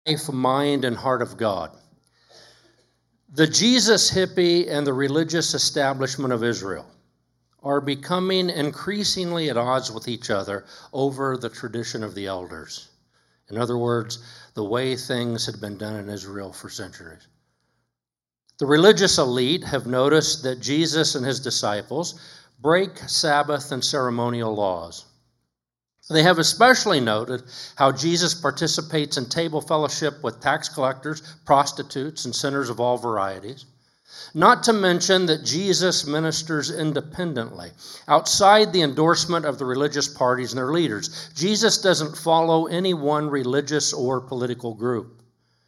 life, mind, and heart of God. The Jesus hippie and the religious establishment of Israel are becoming increasingly at odds with each other over the tradition of the elders. In other words, the way things had been done in Israel for centuries. The religious elite have noticed that Jesus and his disciples break Sabbath and ceremonial laws. They have especially noted how Jesus participates in table fellowship with tax collectors, prostitutes, and sinners of all varieties. Not to mention that Jesus ministers independently, outside the endorsement of the religious parties and their leaders. Jesus doesn't follow any one religious or political group.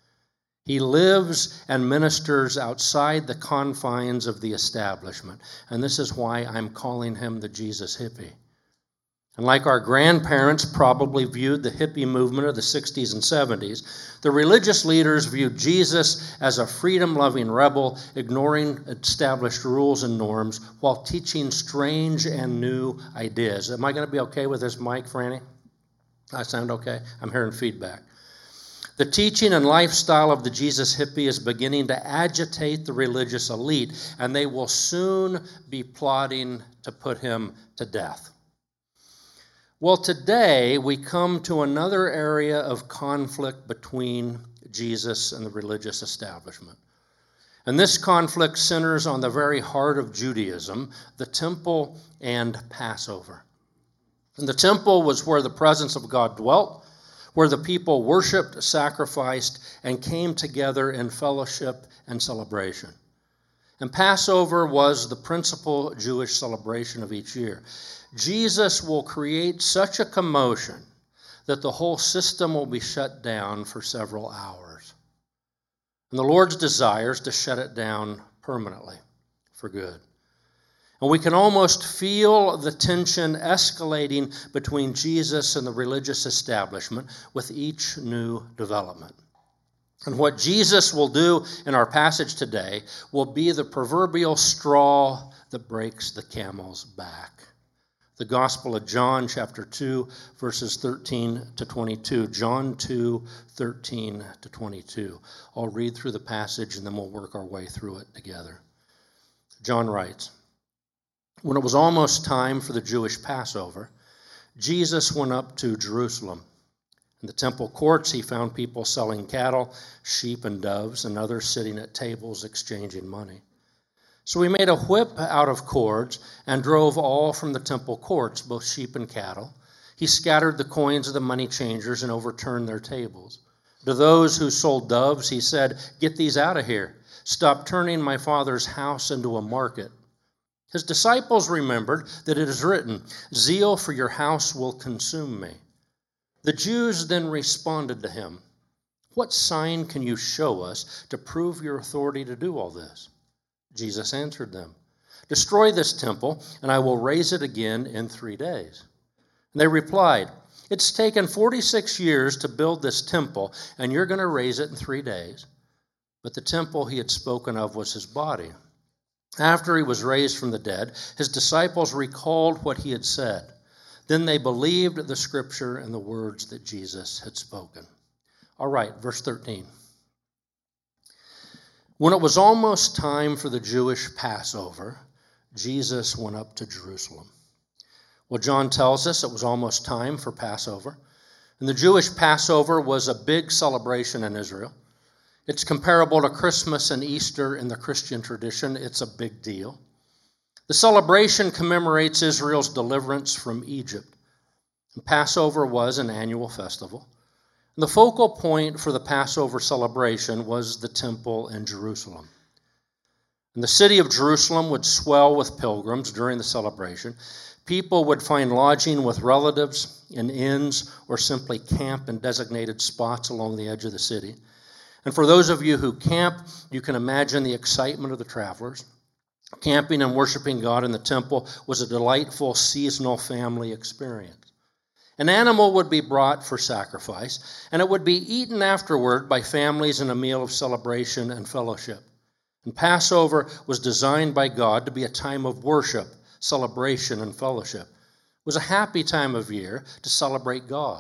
He lives and ministers outside the confines of the establishment. And this is why I'm calling him the Jesus hippie. And like our grandparents probably viewed the hippie movement of the 60s and 70s, the religious leaders viewed Jesus as a freedom-loving rebel, ignoring established rules and norms while teaching strange and new ideas. Am I going to be okay with this mic, Franny? I sound okay? I'm hearing feedback. The teaching and lifestyle of the Jesus hippie is beginning to agitate the religious elite, and they will soon be plotting to put him to death. Well, today we come to another area of conflict between Jesus and the religious establishment. And this conflict centers on the very heart of Judaism, the temple and Passover. And the temple was where the presence of God dwelt, where the people worshiped, sacrificed, and came together in fellowship and celebration. And Passover was the principal Jewish celebration of each year. Jesus will create such a commotion that the whole system will be shut down for several hours. And the Lord's desire is to shut it down permanently for good. And we can almost feel the tension escalating between Jesus and the religious establishment with each new development. And what Jesus will do in our passage today will be the proverbial straw that breaks the camel's back. The Gospel of John, chapter 2, verses 13 to 22. John 2, 13 to 22. I'll read through the passage and then we'll work our way through it together. John writes, "When it was almost time for the Jewish Passover, Jesus went up to Jerusalem. In the temple courts, he found people selling cattle, sheep, and doves, and others sitting at tables exchanging money. So he made a whip out of cords and drove all from the temple courts, both sheep and cattle. He scattered the coins of the money changers and overturned their tables. To those who sold doves, he said, 'Get these out of here. Stop turning my Father's house into a market.' His disciples remembered that it is written, 'Zeal for your house will consume me.' The Jews then responded to him, 'What sign can you show us to prove your authority to do all this?' Jesus answered them, 'Destroy this temple, and I will raise it again in 3 days.' And they replied, 'It's taken 46 years to build this temple, and you're going to raise it in 3 days.' But the temple he had spoken of was his body. After he was raised from the dead, his disciples recalled what he had said. Then they believed the scripture and the words that Jesus had spoken." All right, verse 13. When it was almost time for the Jewish Passover, Jesus went up to Jerusalem. Well, John tells us it was almost time for Passover. And the Jewish Passover was a big celebration in Israel. It's comparable to Christmas and Easter in the Christian tradition. It's a big deal. The celebration commemorates Israel's deliverance from Egypt. And Passover was an annual festival. The focal point for the Passover celebration was the temple in Jerusalem. And the city of Jerusalem would swell with pilgrims during the celebration. People would find lodging with relatives in inns or simply camp in designated spots along the edge of the city. And for those of you who camp, you can imagine the excitement of the travelers. Camping and worshiping God in the temple was a delightful seasonal family experience. An animal would be brought for sacrifice, and it would be eaten afterward by families in a meal of celebration and fellowship. And Passover was designed by God to be a time of worship, celebration, and fellowship. It was a happy time of year to celebrate God.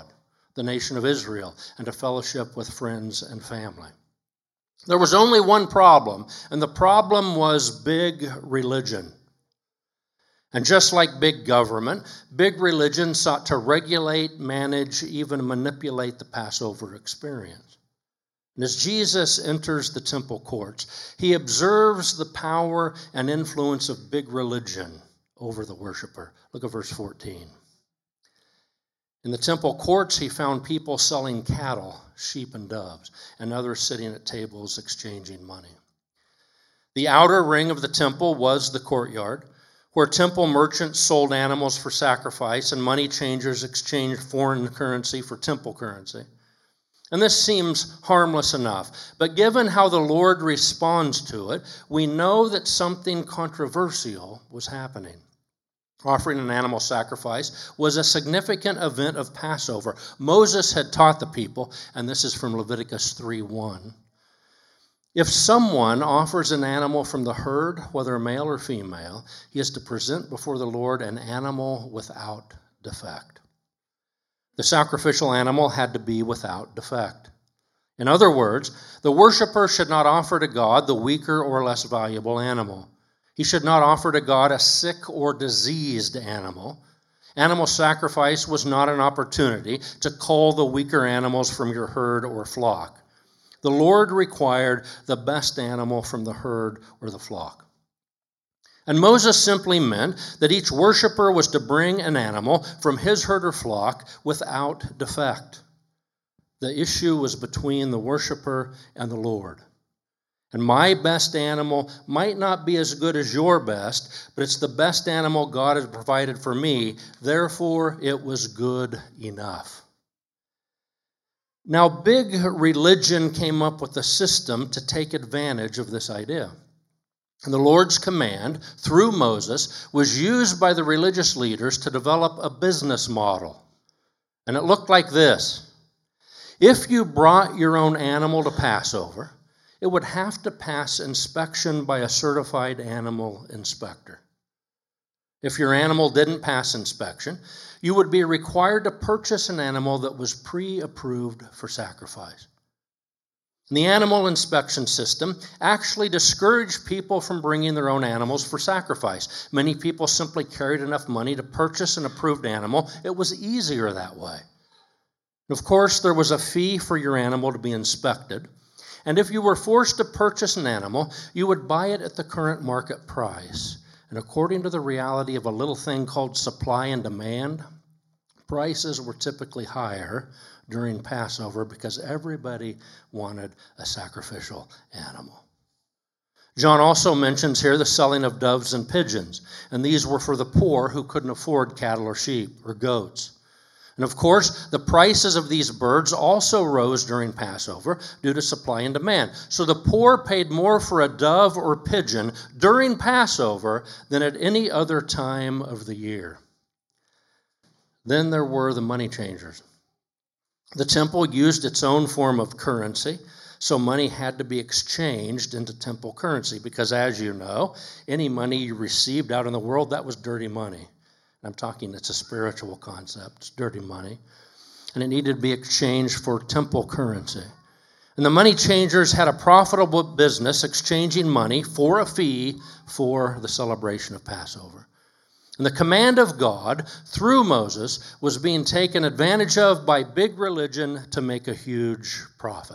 the nation of Israel, and to fellowship with friends and family. There was only one problem, and the problem was big religion. And just like big government, big religion sought to regulate, manage, even manipulate the Passover experience. And as Jesus enters the temple courts, he observes the power and influence of big religion over the worshiper. Look at verse 14. In the temple courts, he found people selling cattle, sheep, and doves, and others sitting at tables exchanging money. The outer ring of the temple was the courtyard, where temple merchants sold animals for sacrifice and money changers exchanged foreign currency for temple currency. And this seems harmless enough, but given how the Lord responds to it, we know that something controversial was happening. Offering an animal sacrifice was a significant event of Passover. Moses had taught the people, and this is from Leviticus 3:1. If someone offers an animal from the herd, whether male or female, he is to present before the Lord an animal without defect. The sacrificial animal had to be without defect. In other words, the worshiper should not offer to God the weaker or less valuable animal. He should not offer to God a sick or diseased animal. Animal sacrifice was not an opportunity to cull the weaker animals from your herd or flock. The Lord required the best animal from the herd or the flock. And Moses simply meant that each worshiper was to bring an animal from his herd or flock without defect. The issue was between the worshiper and the Lord. And my best animal might not be as good as your best, but it's the best animal God has provided for me. Therefore, it was good enough. Now, big religion came up with a system to take advantage of this idea. And the Lord's command, through Moses, was used by the religious leaders to develop a business model. And it looked like this. If you brought your own animal to Passover, it would have to pass inspection by a certified animal inspector. If your animal didn't pass inspection, you would be required to purchase an animal that was pre-approved for sacrifice. And the animal inspection system actually discouraged people from bringing their own animals for sacrifice. Many people simply carried enough money to purchase an approved animal. It was easier that way. Of course, there was a fee for your animal to be inspected. And if you were forced to purchase an animal, you would buy it at the current market price. And according to the reality of a little thing called supply and demand, prices were typically higher during Passover because everybody wanted a sacrificial animal. John also mentions here the selling of doves and pigeons, and these were for the poor who couldn't afford cattle or sheep or goats. And of course, the prices of these birds also rose during Passover due to supply and demand. So the poor paid more for a dove or pigeon during Passover than at any other time of the year. Then there were the money changers. The temple used its own form of currency, so money had to be exchanged into temple currency because, as you know, any money you received out in the world, that was dirty money. I'm talking, it's a spiritual concept. It's dirty money. And it needed to be exchanged for temple currency. And the money changers had a profitable business exchanging money for a fee for the celebration of Passover. And the command of God through Moses was being taken advantage of by big religion to make a huge profit.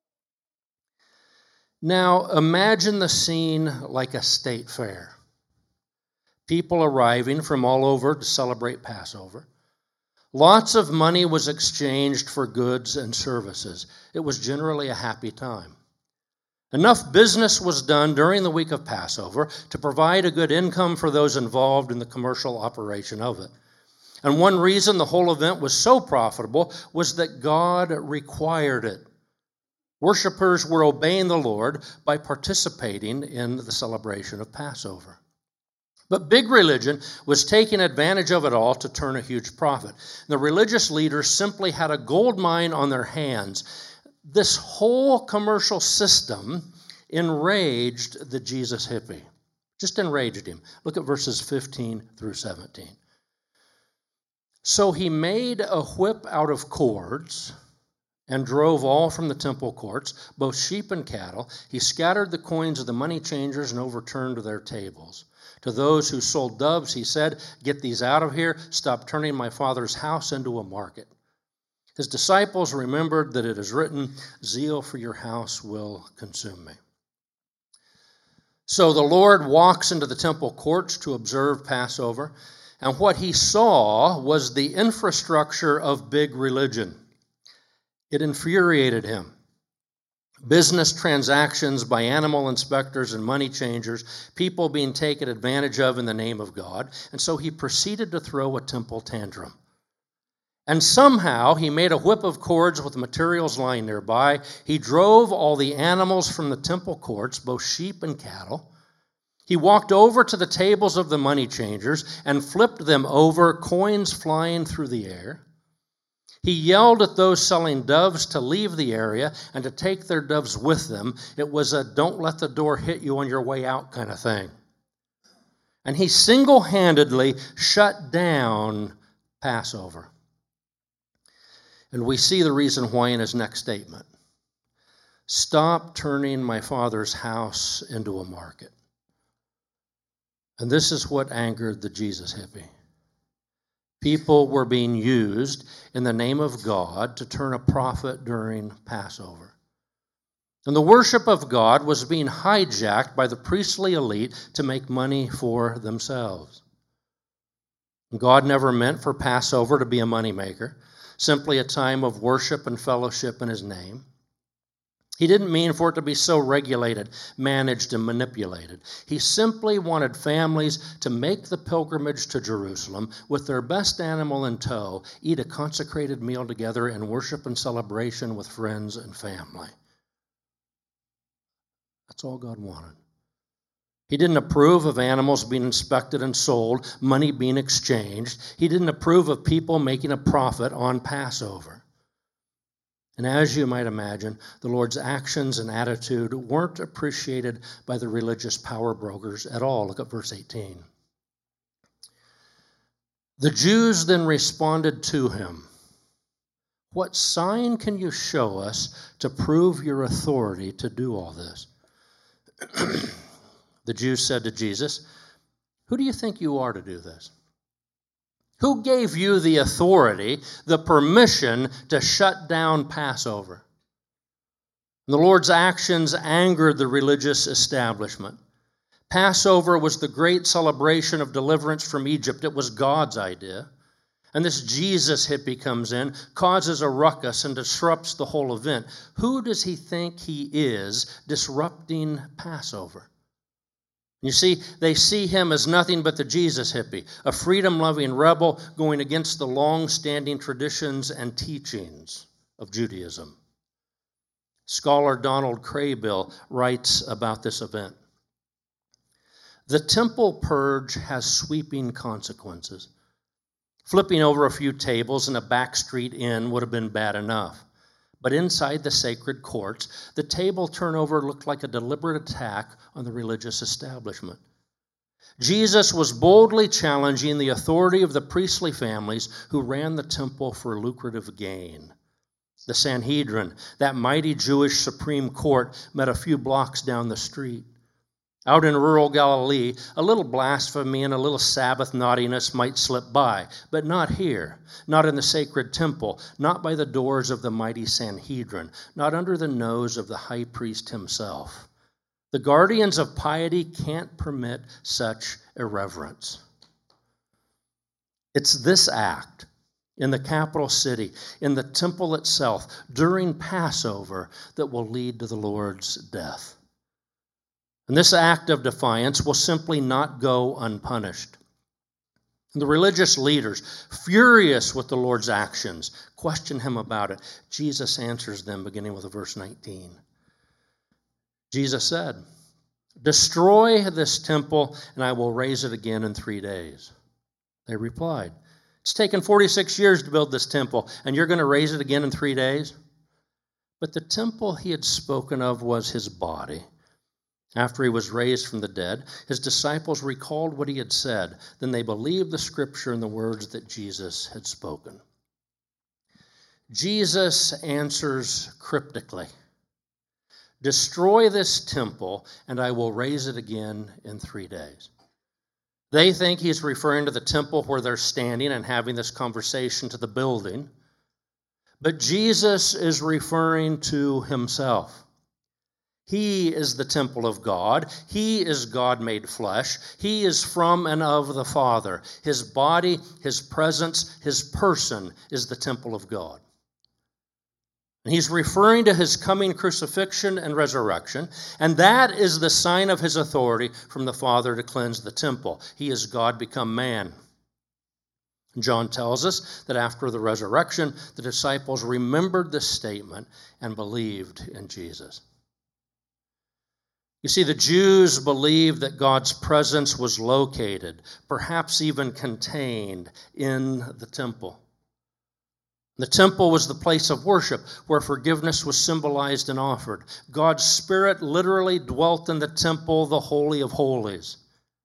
Now, imagine the scene like a state fair. People arriving from all over to celebrate Passover. Lots of money was exchanged for goods and services. It was generally a happy time. Enough business was done during the week of Passover to provide a good income for those involved in the commercial operation of it. And one reason the whole event was so profitable was that God required it. Worshippers were obeying the Lord by participating in the celebration of Passover. But big religion was taking advantage of it all to turn a huge profit. The religious leaders simply had a gold mine on their hands. This whole commercial system enraged the Jesus hippie. Just enraged him. Look at verses 15 through 17. So he made a whip out of cords and drove all from the temple courts, both sheep and cattle. He scattered the coins of the money changers and overturned their tables. To those who sold doves, he said, "Get these out of here. Stop turning my Father's house into a market." His disciples remembered that it is written, "Zeal for your house will consume me." So the Lord walks into the temple courts to observe Passover, and what he saw was the infrastructure of big religion. It infuriated him. Business transactions by animal inspectors and money changers, people being taken advantage of in the name of God, and so he proceeded to throw a temple tantrum. And somehow he made a whip of cords with materials lying nearby. He drove all the animals from the temple courts, both sheep and cattle. He walked over to the tables of the money changers and flipped them over, coins flying through the air. He yelled at those selling doves to leave the area and to take their doves with them. It was a "don't let the door hit you on your way out" kind of thing. And he single-handedly shut down Passover. And we see the reason why in his next statement. "Stop turning my Father's house into a market." And this is what angered the Jesus hippie. People were being used in the name of God to turn a profit during Passover. And the worship of God was being hijacked by the priestly elite to make money for themselves. God never meant for Passover to be a moneymaker, simply a time of worship and fellowship in his name. He didn't mean for it to be so regulated, managed, and manipulated. He simply wanted families to make the pilgrimage to Jerusalem with their best animal in tow, eat a consecrated meal together, and worship and celebration with friends and family. That's all God wanted. He didn't approve of animals being inspected and sold, money being exchanged. He didn't approve of people making a profit on Passover. And as you might imagine, the Lord's actions and attitude weren't appreciated by the religious power brokers at all. Look at verse 18. The Jews then responded to him, "What sign can you show us to prove your authority to do all this?" The Jews said to Jesus, "Who do you think you are to do this? Who gave you the authority, the permission to shut down Passover?" And the Lord's actions angered the religious establishment. Passover was the great celebration of deliverance from Egypt. It was God's idea. And this Jesus hippie comes in, causes a ruckus, and disrupts the whole event. Who does he think he is disrupting Passover? You see, they see him as nothing but the Jesus hippie, a freedom-loving rebel going against the long-standing traditions and teachings of Judaism. Scholar Donald Craybill writes about this event. The temple purge has sweeping consequences. Flipping over a few tables in a backstreet inn would have been bad enough. But inside the sacred courts, the table turnover looked like a deliberate attack on the religious establishment. Jesus was boldly challenging the authority of the priestly families who ran the temple for lucrative gain. The Sanhedrin, that mighty Jewish Supreme Court, met a few blocks down the street. Out in rural Galilee, a little blasphemy and a little Sabbath naughtiness might slip by, but not here, not in the sacred temple, not by the doors of the mighty Sanhedrin, not under the nose of the high priest himself. The guardians of piety can't permit such irreverence. It's this act in the capital city, in the temple itself, during Passover, that will lead to the Lord's death. And this act of defiance will simply not go unpunished. And the religious leaders, furious with the Lord's actions, question him about it. Jesus answers them, beginning with verse 19. Jesus said, "Destroy this temple, and I will raise it again in 3 days." They replied, "It's taken 46 years to build this temple, and you're going to raise it again in 3 days?" But the temple he had spoken of was his body. After he was raised from the dead, his disciples recalled what he had said. Then they believed the scripture and the words that Jesus had spoken. Jesus answers cryptically, "Destroy this temple, and I will raise it again in 3 days." They think he's referring to the temple where they're standing and having this conversation, to the building. But Jesus is referring to himself. He is the temple of God. He is God made flesh. He is from and of the Father. His body, his presence, his person is the temple of God. And he's referring to his coming crucifixion and resurrection, and that is the sign of his authority from the Father to cleanse the temple. He is God become man. John tells us that after the resurrection, the disciples remembered this statement and believed in Jesus. You see, the Jews believed that God's presence was located, perhaps even contained, in the temple. The temple was the place of worship where forgiveness was symbolized and offered. God's Spirit literally dwelt in the temple, the Holy of Holies.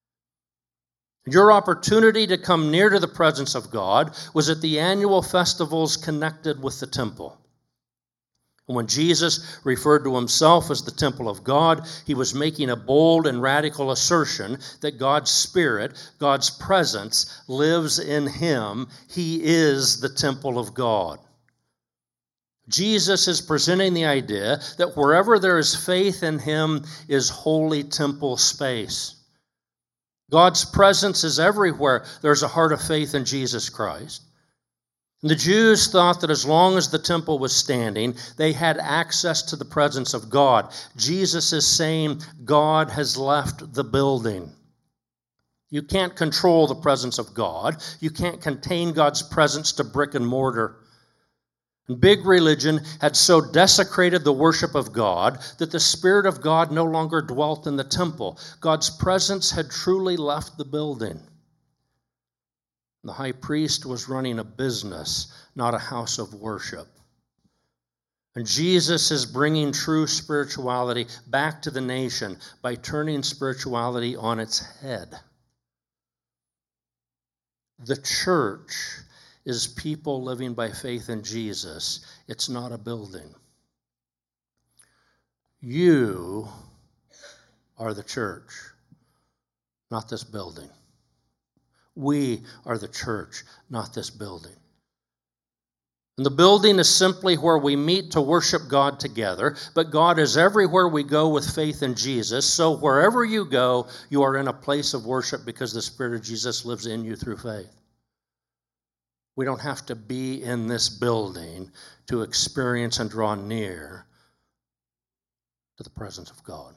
Your opportunity to come near to the presence of God was at the annual festivals connected with the temple. And when Jesus referred to himself as the temple of God, he was making a bold and radical assertion that God's Spirit, God's presence, lives in him. He is the temple of God. Jesus is presenting the idea that wherever there is faith in him is holy temple space. God's presence is everywhere there's a heart of faith in Jesus Christ. The Jews thought that as long as the temple was standing, they had access to the presence of God. Jesus is saying God has left the building. You can't control the presence of God. You can't contain God's presence to brick and mortar. And big religion had so desecrated the worship of God that the Spirit of God no longer dwelt in the temple. God's presence had truly left the building. The high priest was running a business, not a house of worship. And Jesus is bringing true spirituality back to the nation by turning spirituality on its head. The church is people living by faith in Jesus. It's not a building. You are the church, not this building. We are the church, not this building. And the building is simply where we meet to worship God together, but God is everywhere we go with faith in Jesus. So wherever you go, you are in a place of worship because the Spirit of Jesus lives in you through faith. We don't have to be in this building to experience and draw near to the presence of God.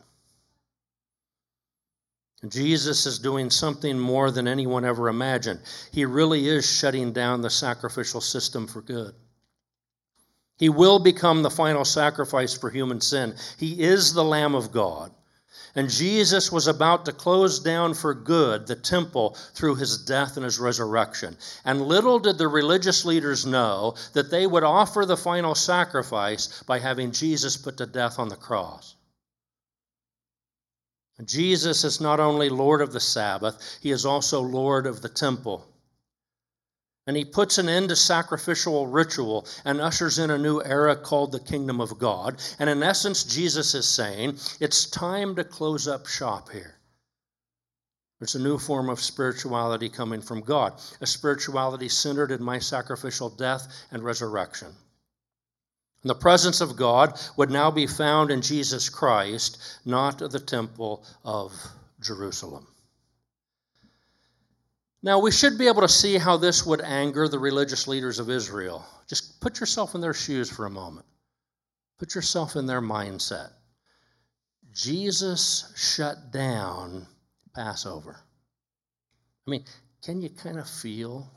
Jesus is doing something more than anyone ever imagined. He really is shutting down the sacrificial system for good. He will become the final sacrifice for human sin. He is the Lamb of God. And Jesus was about to close down for good the temple through his death and his resurrection. And little did the religious leaders know that they would offer the final sacrifice by having Jesus put to death on the cross. Jesus is not only Lord of the Sabbath, he is also Lord of the temple. And he puts an end to sacrificial ritual and ushers in a new era called the kingdom of God. And in essence, Jesus is saying, it's time to close up shop here. There's a new form of spirituality coming from God, a spirituality centered in my sacrificial death and resurrection. And the presence of God would now be found in Jesus Christ, not the temple of Jerusalem. Now, we should be able to see how this would anger the religious leaders of Israel. Just put yourself in their shoes for a moment. Put yourself in their mindset. Jesus shut down Passover. I mean, can you kind of feel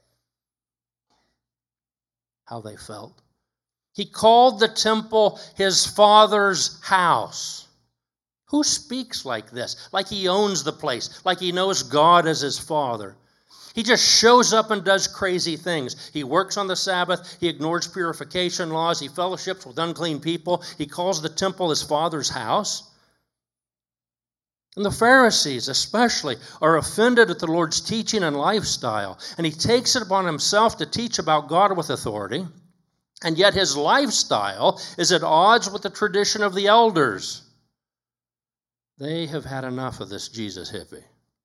how they felt? He called the temple his Father's house. Who speaks like this? Like he owns the place, like he knows God as his Father. He just shows up and does crazy things. He works on the Sabbath. He ignores purification laws. He fellowships with unclean people. He calls the temple his Father's house. And the Pharisees especially are offended at the Lord's teaching and lifestyle. And he takes it upon himself to teach about God with authority. And yet his lifestyle is at odds with the tradition of the elders. They have had enough of this Jesus hippie.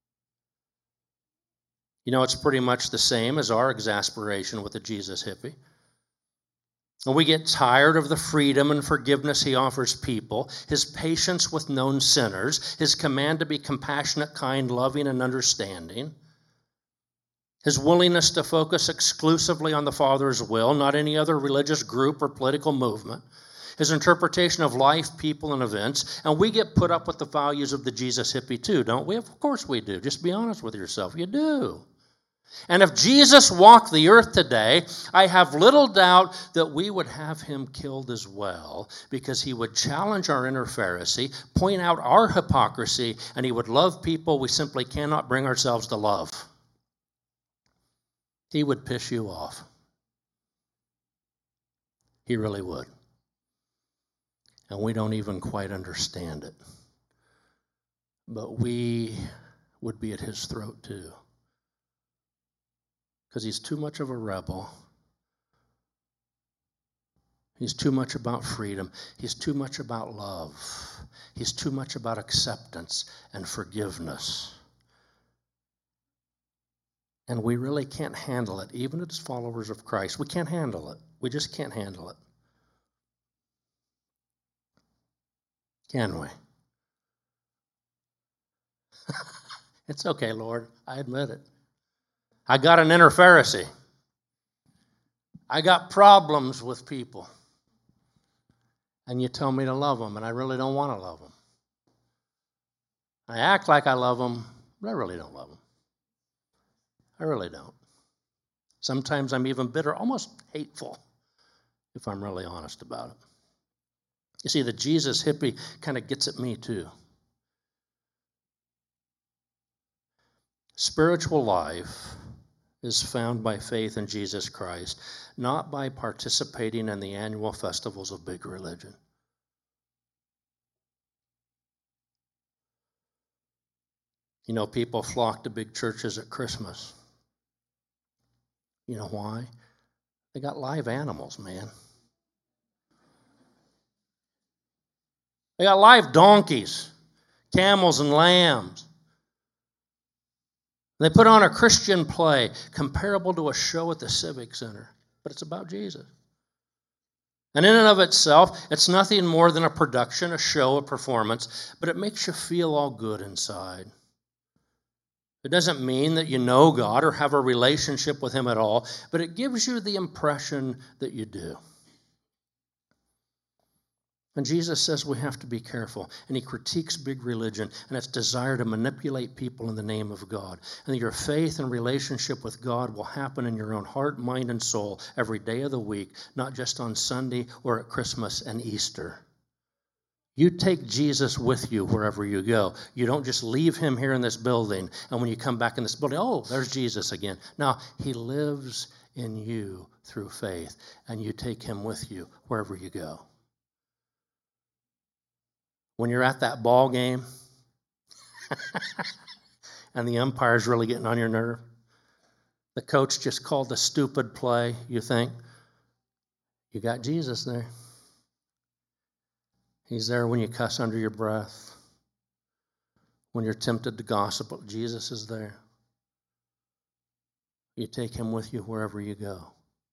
You know, it's pretty much the same as our exasperation with the Jesus hippie. And we get tired of the freedom and forgiveness he offers people, his patience with known sinners, his command to be compassionate, kind, loving, and understanding, his willingness to focus exclusively on the Father's will, not any other religious group or political movement, his interpretation of life, people, and events. And we get put up with the values of the Jesus hippie too, don't we? Of course we do. Just be honest with yourself. You do. And if Jesus walked the earth today, I have little doubt that we would have him killed as well, because he would challenge our inner Pharisee, point out our hypocrisy, and he would love people we simply cannot bring ourselves to love. He would piss you off. He really would. And we don't even quite understand it. But we would be at his throat too. Because he's too much of a rebel. He's too much about freedom. He's too much about love. He's too much about acceptance and forgiveness. And we really can't handle it, even as followers of Christ. We can't handle it. We just can't handle it. Can we? It's okay, Lord. I admit it. I got an inner Pharisee. I got problems with people. And you tell me to love them, and I really don't want to love them. I act like I love them, but I really don't love them. I really don't. Sometimes I'm even bitter, almost hateful, if I'm really honest about it. You see, the Jesus hippie kind of gets at me too. Spiritual life is found by faith in Jesus Christ, not by participating in the annual festivals of big religion. You know, people flock to big churches at Christmas. You know why? They got live animals, man. They got live donkeys, camels, and lambs. They put on a Christian play comparable to a show at the Civic Center, but it's about Jesus. And in and of itself, it's nothing more than a production, a show, a performance, but it makes you feel all good inside. It doesn't mean that you know God or have a relationship with him at all, but it gives you the impression that you do. And Jesus says we have to be careful, and he critiques big religion and its desire to manipulate people in the name of God. And your faith and relationship with God will happen in your own heart, mind, and soul every day of the week, not just on Sunday or at Christmas and Easter. You take Jesus with you wherever you go. You don't just leave him here in this building, and when you come back in this building, oh, there's Jesus again. No, he lives in you through faith, and you take him with you wherever you go. When you're at that ball game and the umpire's really getting on your nerve, the coach just called a stupid play, you think, you got Jesus there. He's there when you cuss under your breath, when you're tempted to gossip, Jesus is there. You take him with you wherever you go.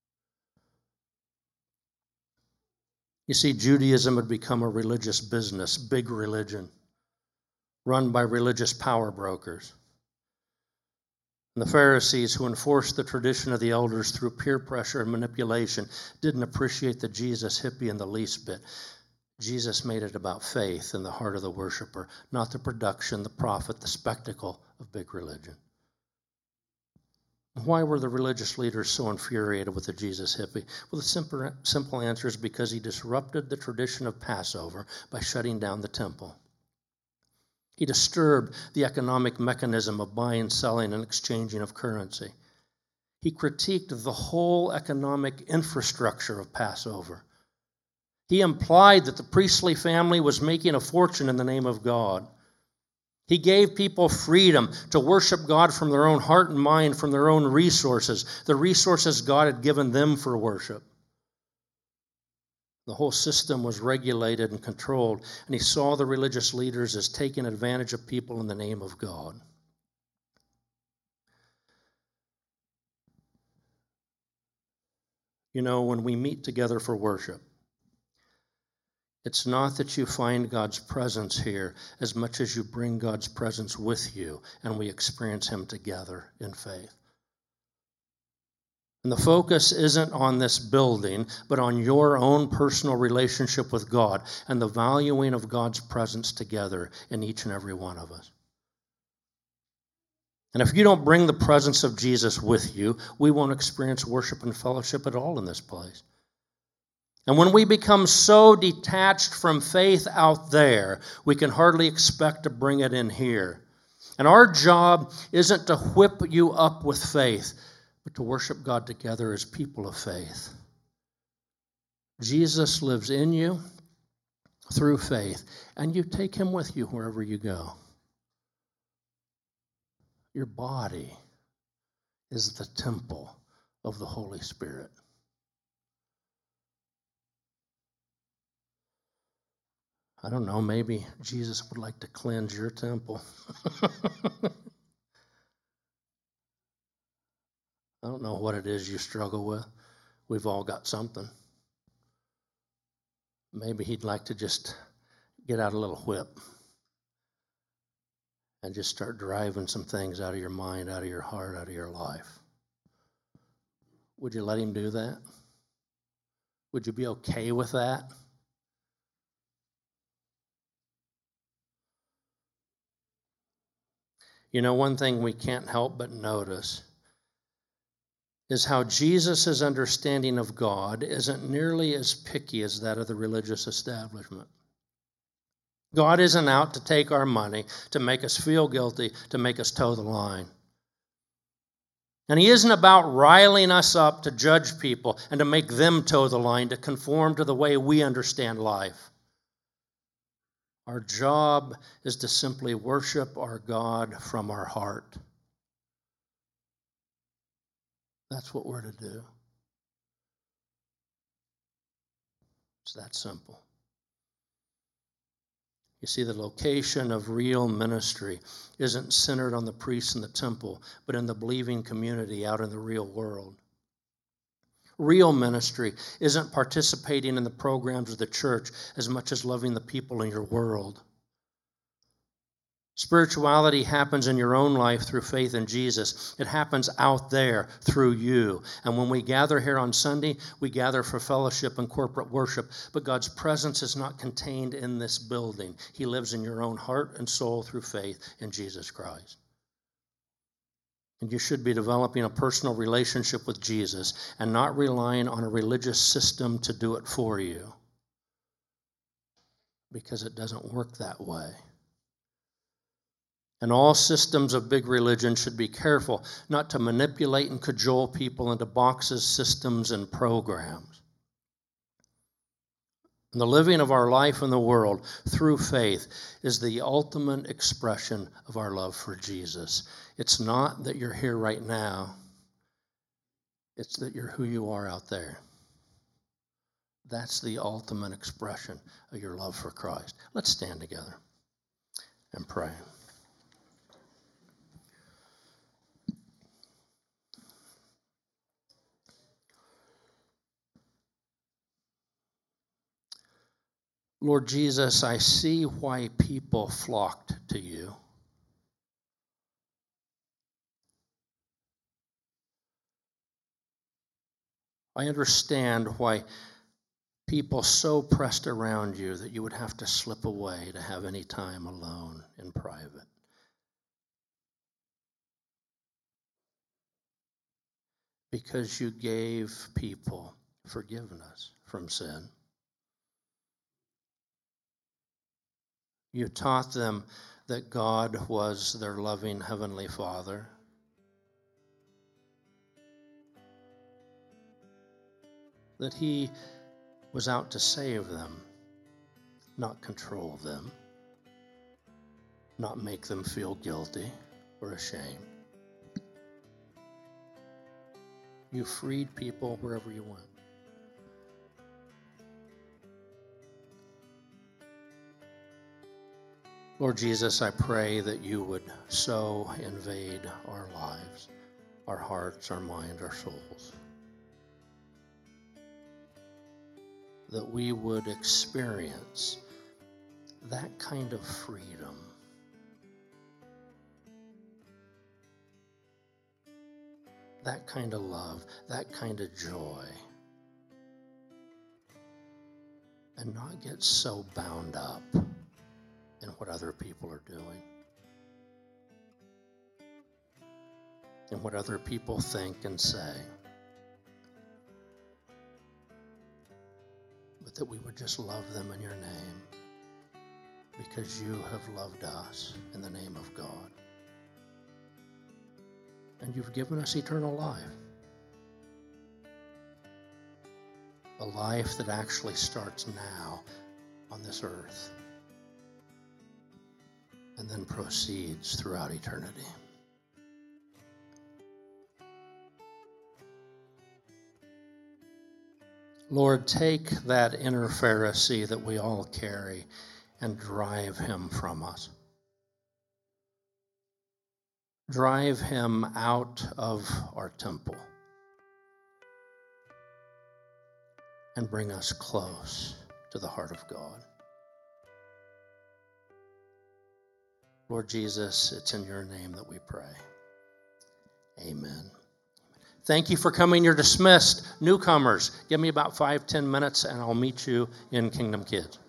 You see, Judaism had become a religious business, big religion, run by religious power brokers. And the Pharisees, who enforced the tradition of the elders through peer pressure and manipulation, didn't appreciate the Jesus hippie in the least bit. Jesus made it about faith in the heart of the worshiper, not the production, the profit, the spectacle of big religion. Why were the religious leaders so infuriated with the Jesus hippie? Well, the simple answer is because he disrupted the tradition of Passover by shutting down the temple. He disturbed the economic mechanism of buying, selling, and exchanging of currency. He critiqued the whole economic infrastructure of Passover. He implied that the priestly family was making a fortune in the name of God. He gave people freedom to worship God from their own heart and mind, from their own resources, the resources God had given them for worship. The whole system was regulated and controlled, and he saw the religious leaders as taking advantage of people in the name of God. You know, when we meet together for worship, it's not that you find God's presence here as much as you bring God's presence with you and we experience him together in faith. And the focus isn't on this building, but on your own personal relationship with God and the valuing of God's presence together in each and every one of us. And if you don't bring the presence of Jesus with you, we won't experience worship and fellowship at all in this place. And when we become so detached from faith out there, we can hardly expect to bring it in here. And our job isn't to whip you up with faith, but to worship God together as people of faith. Jesus lives in you through faith, and you take him with you wherever you go. Your body is the temple of the Holy Spirit. I don't know, maybe Jesus would like to cleanse your temple. I don't know what it is you struggle with. We've all got something. Maybe he'd like to just get out a little whip and just start driving some things out of your mind, out of your heart, out of your life. Would you let him do that? Would you be okay with that? You know, one thing we can't help but notice is how Jesus' understanding of God isn't nearly as picky as that of the religious establishment. God isn't out to take our money, to make us feel guilty, to make us toe the line. And he isn't about riling us up to judge people and to make them toe the line, to conform to the way we understand life. Our job is to simply worship our God from our heart. That's what we're to do. It's that simple. You see, the location of real ministry isn't centered on the priests in the temple, but in the believing community out in the real world. Real ministry isn't participating in the programs of the church as much as loving the people in your world. Spirituality happens in your own life through faith in Jesus. It happens out there through you. And when we gather here on Sunday, we gather for fellowship and corporate worship. But God's presence is not contained in this building. He lives in your own heart and soul through faith in Jesus Christ. And you should be developing a personal relationship with Jesus and not relying on a religious system to do it for you, because it doesn't work that way. And all systems of big religion should be careful not to manipulate and cajole people into boxes, systems, and programs. And the living of our life in the world through faith is the ultimate expression of our love for Jesus. It's not that you're here right now. It's that you're who you are out there. That's the ultimate expression of your love for Christ. Let's stand together and pray. Lord Jesus, I see why people flocked to you. I understand why people so pressed around you that you would have to slip away to have any time alone in private. Because you gave people forgiveness from sin. You taught them that God was their loving Heavenly Father. That He was out to save them, not control them, not make them feel guilty or ashamed. You freed people wherever you went. Lord Jesus, I pray that you would so invade our lives, our hearts, our minds, our souls, that we would experience that kind of freedom, that kind of love, that kind of joy, and not get so bound up in what other people are doing and what other people think and say, but that we would just love them in your name because you have loved us in the name of God. And you've given us eternal life. A life that actually starts now on this earth and then proceeds throughout eternity. Lord, take that inner Pharisee that we all carry and drive him from us. Drive him out of our temple and bring us close to the heart of God. Lord Jesus, it's in your name that we pray. Amen. Thank you for coming. You're dismissed. Newcomers, give me about 5-10 minutes and I'll meet you in Kingdom Kids.